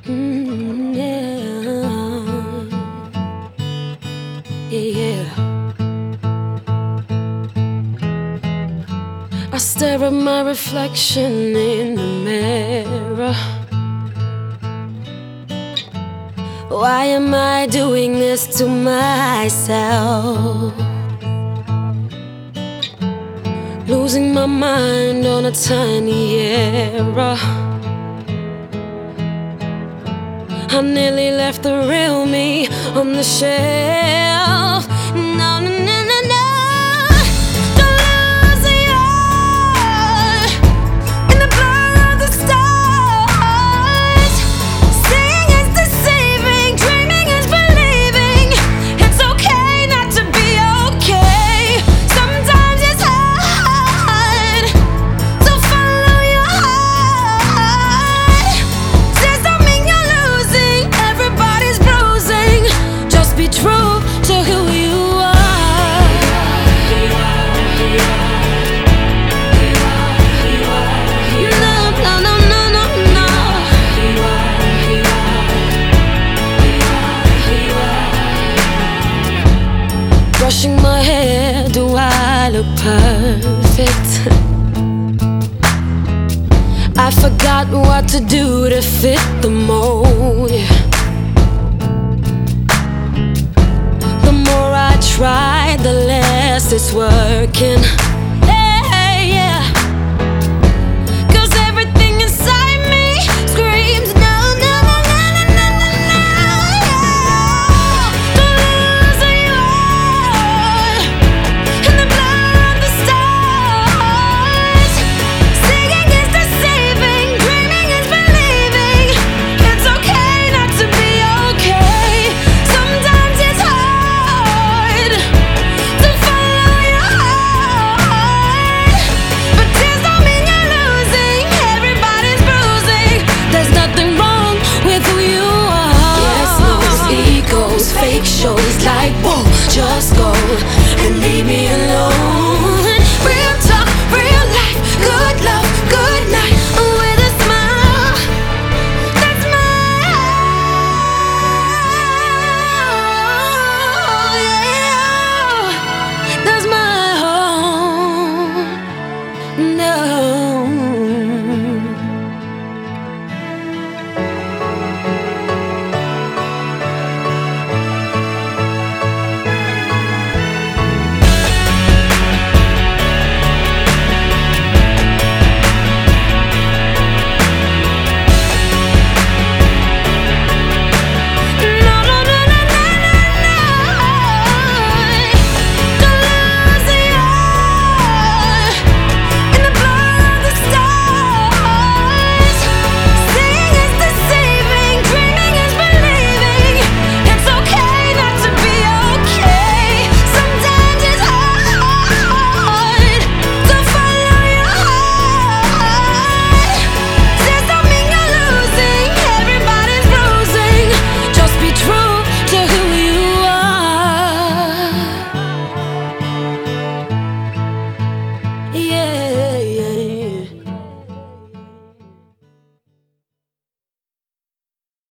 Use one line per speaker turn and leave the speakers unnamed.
Yeah. I stare at my reflection in the mirror. Why am I doing this to myself? Losing my mind on a tiny error. I nearly left the real me on the shelf. No, no, no, no, no. Don't lose your eye in the blur of the stars. Seeing is deceiving, dreaming is believing. It's okay not to be okay. Sometimes it's hard to follow your heart. Says don't mean you're losing. Everybody's bruising. Just be true to who you are. No, no, no, no, no, no. Brushing my hair, do I look perfect? I forgot what to do to fit the mold. The more I try, the less it's working. Hey, yeah. 'Cause everything inside me screams no, no, no, no, no, no, no, no, yeah. Don't lose who you are in the blur of the stars. Seeing is deceiving, dreaming is believing. It's okay not to be okay. Sometimes it's hard to follow your heart. But tears don't mean you're losing. Everybody's bruising. There's nothing wrong with who you are. Yes, those egos, fake shows like whoa, just go and leave me alone. Real talk, real life, good love, good night with a smile. That's my yeah. That's my home. No.